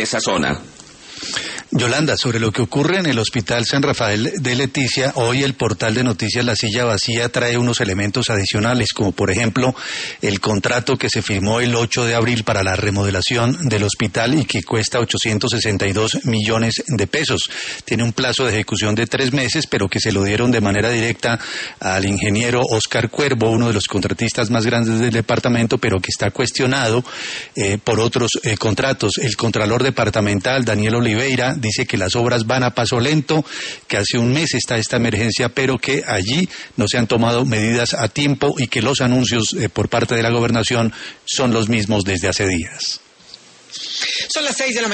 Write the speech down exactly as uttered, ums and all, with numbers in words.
esa zona. Yolanda, sobre lo que ocurre en el Hospital San Rafael de Leticia, hoy el portal de noticias La Silla Vacía trae unos elementos adicionales, como por ejemplo el contrato que se firmó el ocho de abril para la remodelación del hospital y que cuesta ochocientos sesenta y dos millones de pesos. Tiene un plazo de ejecución de tres meses, pero que se lo dieron de manera directa al ingeniero Oscar Cuervo, uno de los contratistas más grandes del departamento, pero que está cuestionado eh, por otros eh, contratos. El contralor departamental, Daniel Oliveira, dice que las obras van a paso lento, que hace un mes está esta emergencia, pero que allí no se han tomado medidas a tiempo y que los anuncios eh, por parte de la gobernación son los mismos desde hace días. Son las seis de la mañana.